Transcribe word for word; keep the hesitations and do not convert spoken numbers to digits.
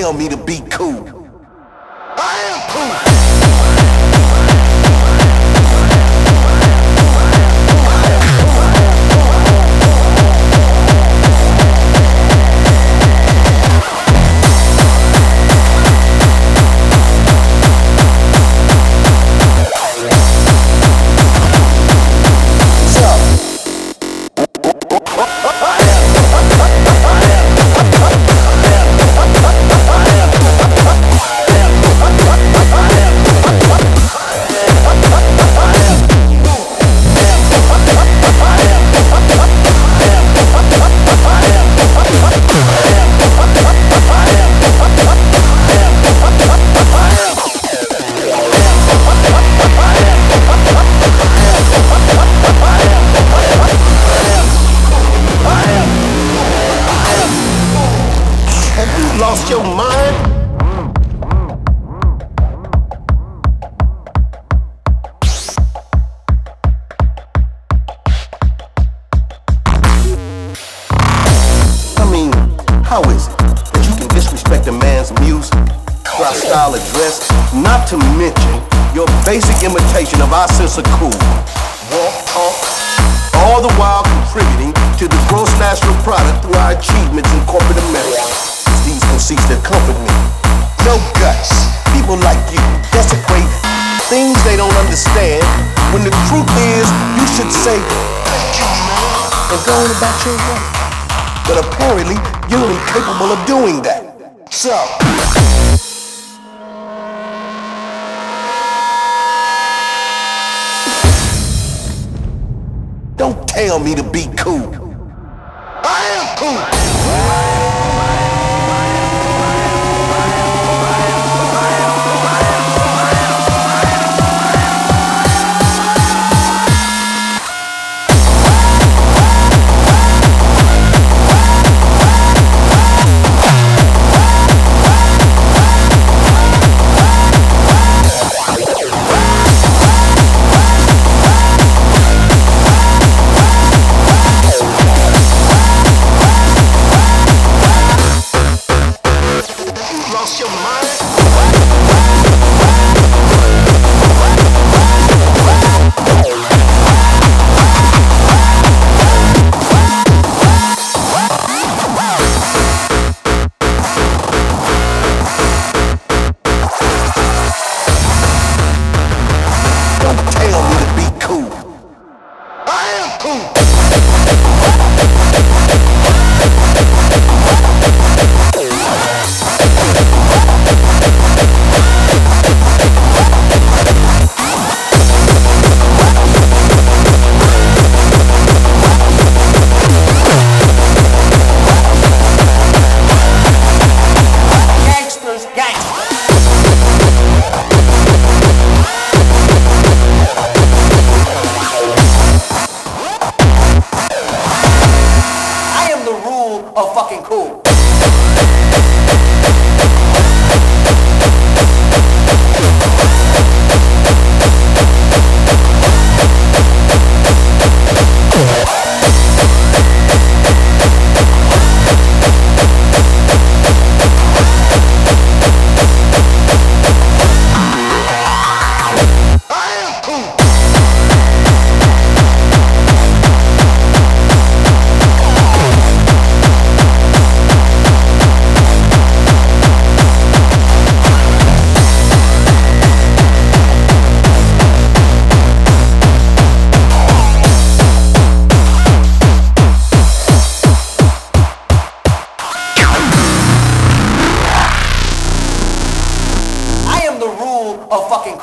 tell me to be cool. I am cool. Lost your mind? I mean, how is it that you can disrespect a man's music, our style of dress, not to mention your basic imitation of our sense of cool? Walk, talk, all the while contributing to the gross national product through our achievements in corporate America. These conceits that comfort me. No guts. People like you desecrate things they don't understand, when the truth is you should say thank you, man, and go on about your way. But apparently you're incapable of doing that. So don't tell me to be cool. I am cool. Of fucking cool. Of fucking